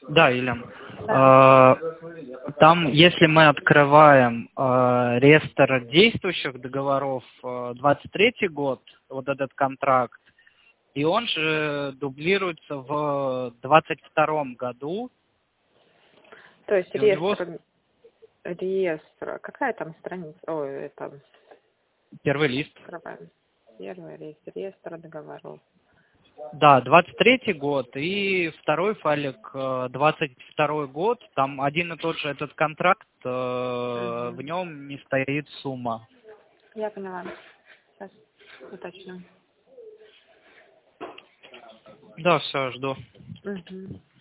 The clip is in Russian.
Да, Елена. Да. Там, если мы открываем реестр действующих договоров, 23 год, вот этот контракт, и он же дублируется в 22 году. То есть И у него реестр. Какая там страница? Ой, это... первый лист. Открываем. Первый лист. Реестр договоров. Да, 23 год и второй файлик 22 год. Там один и тот же этот контракт, в нем не стоит сумма. Я поняла. Сейчас уточню. Да, все, жду. Угу.